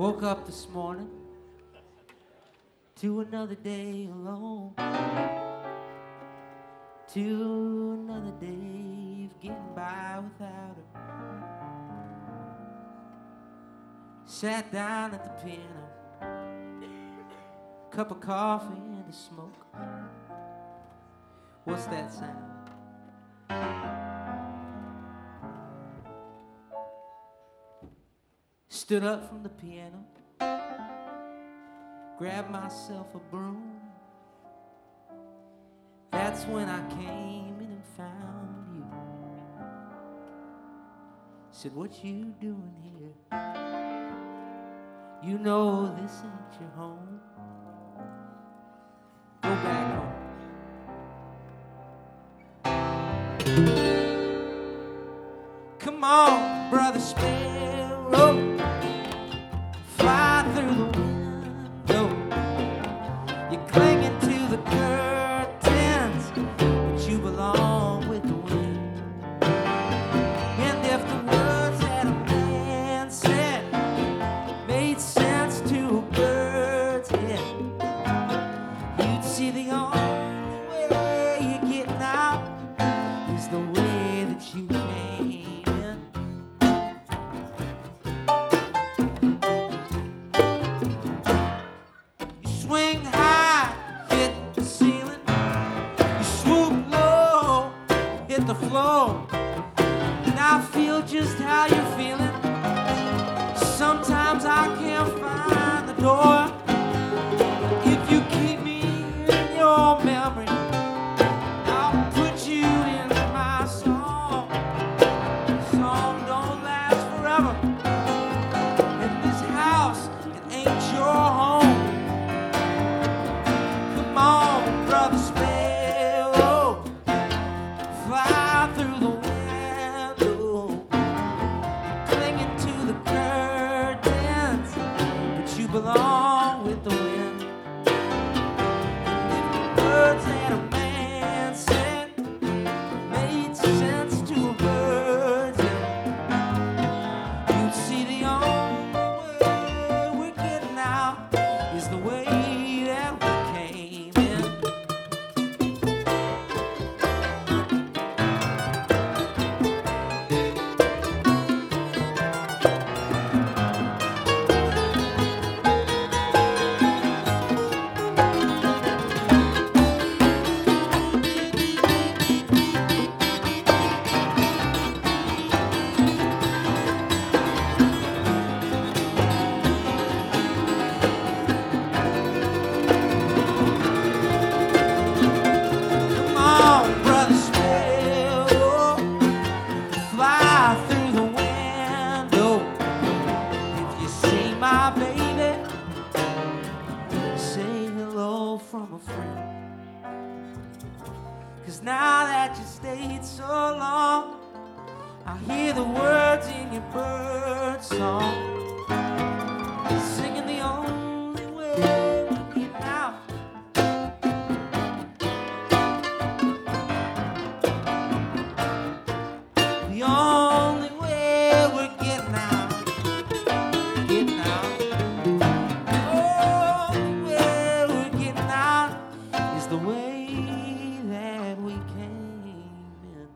Woke up this morning to another day alone, to another day of getting by without her. Sat down at the piano, cup of coffee and a smoke. What's that sound? Stood up from the piano, grabbed myself a broom. That's when I came in and found you. Said, what you doing here? You know this ain't your home. Go back home. Come on, brother Sparrow, fly through the window. You're clinging to the curtains, but you belong with the wind. And if the words that a man said made sense to a bird's head, you'd see the only way you're getting out is the way that you came in. You swing high, hit the ceiling. You swoop low, hit the floor. And I feel just how you're feeling. Sometimes I can't find the door. If you keep me in your memory, I'll put you in my song. The song don't last forever. In this house, it ain't your home. Come on, brother Sparrow, fly through the window, clinging to the curtains, but you belong with the wind. And if the words that a man said made sense to a bird's head, you'd see the only way we're getting out is the way that we came in. Come on, brother Sparrow, fly through the window. If you see my baby, say hello from a friend. 'Cause now that you stayed so long, I hear the words in your bird song, singing the only way we get out. The only way we're getting out, getting out. The only way we're getting out is the way that we came in.